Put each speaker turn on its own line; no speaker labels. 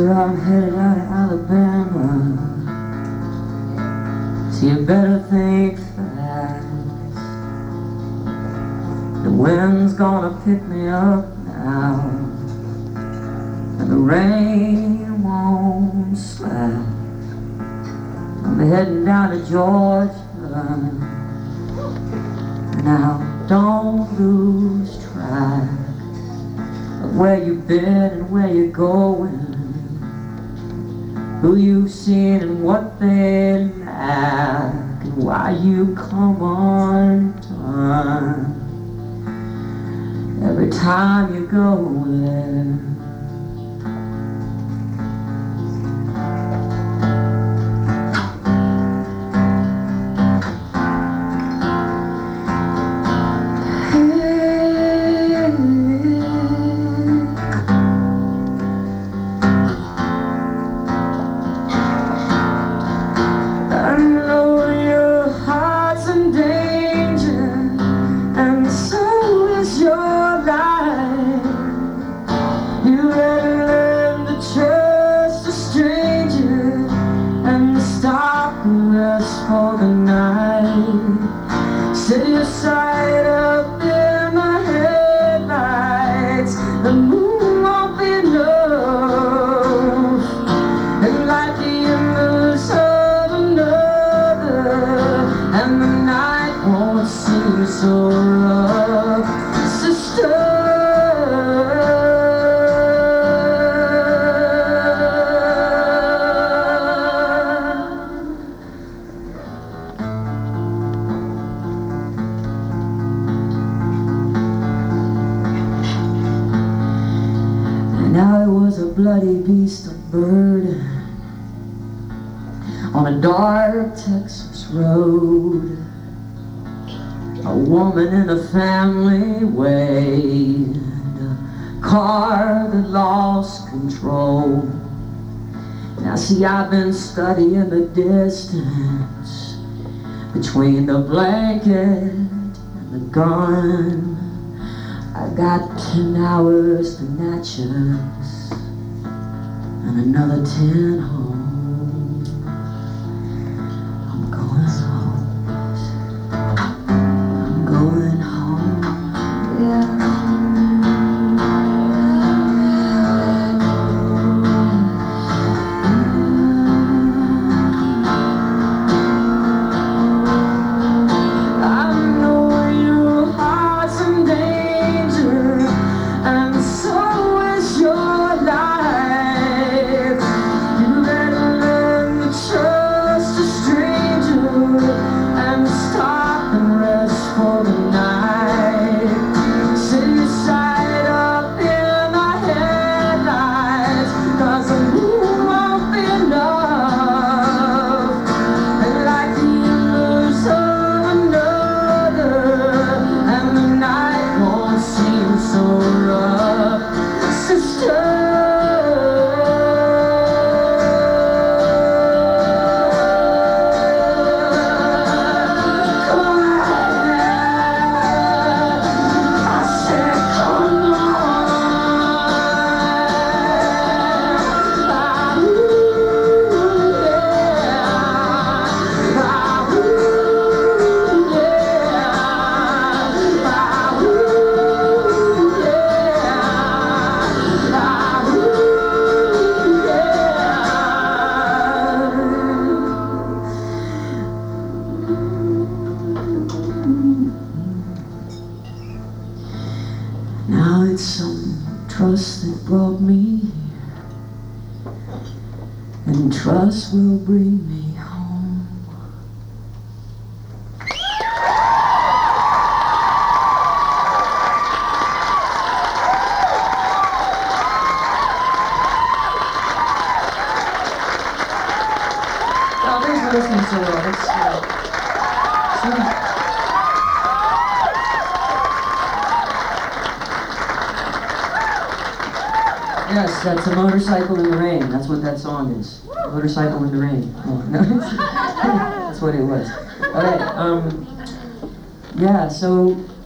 Sure, I'm headed out of Alabama, so you better think fast. The wind's gonna pick me up now, and the rain won't slack. I'm heading down to Georgia. Now don't lose track of where you've been and where you're going, who you've seen and what they lack, and why you come undone every time you go there. For the night, set your sight up in the headlights. The moon won't be enough, and like the embers of another, and the night won't seem so rough, sister. Now it was a bloody beast of burden on a dark Texas road. A woman in a family way, a car that lost control. Now see, I've been studying the distance between the blanket and the gun. I got 10 hours to Natchez and another 10 home. I'm going home. I'm going home. Yeah. Now it's some trust that brought me here, and trust will bring me home. Oh, thanks for listening so well. Yes, that's a motorcycle in the rain. That's what that song is. Motorcycle in the rain. Oh, no, that's what it was. Okay, yeah, so